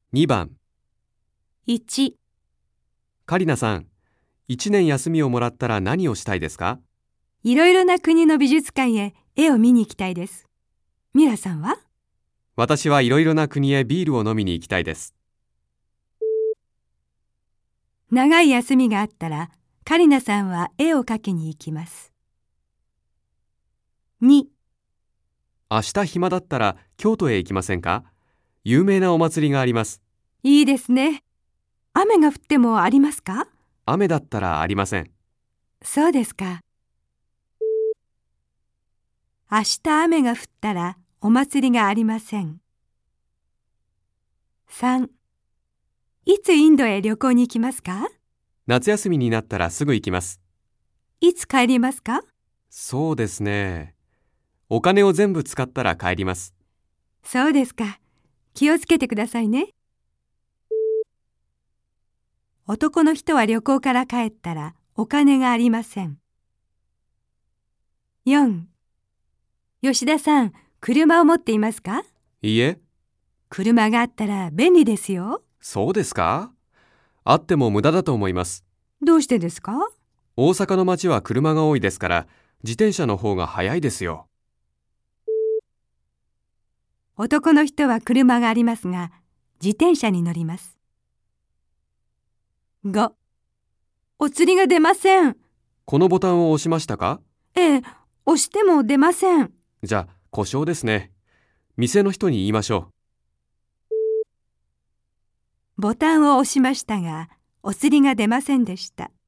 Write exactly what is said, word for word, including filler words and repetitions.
にばん。 いち、 カリナさん、いちねん休みをもらったら何をしたいですか？ いろいろな国の美術館へ絵を見に行きたいです。ミラさんは？ 私はいろいろな国へビールを飲みに行きたいです。 長い休みがあったら、カリナさんは絵を描きに行きます。に、 明日暇だったら京都へ行きませんか？有名なお祭りがあります。 いいですね。雨が降ってもありますか？ 雨だったらありません。 そうですか。明日雨が降ったらお祭りがありません。さん、いつインドへ旅行に行きますか？ 夏休みになったらすぐ行きます。 いつ帰りますか？ そうですね。お金を全部使ったら帰ります。 そうですか。気をつけてくださいね。男の人は旅行から帰ったらお金がありません。よん、吉田さん、車を持っていますか？ いいえ。 車があったら便利ですよ。 そうですか？あっても無駄だと思います。 どうしてですか？ 大阪の街は車が多いですから、自転車の方が早いですよ。 男の人は車がありますが、自転車に乗ります。ご、お釣りが出ません。 このボタンを押しましたか？ ええ、押しても出ません。 じゃあ、故障ですね。店の人に言いましょう。 ボタンを押しましたが、お釣りが出ませんでした。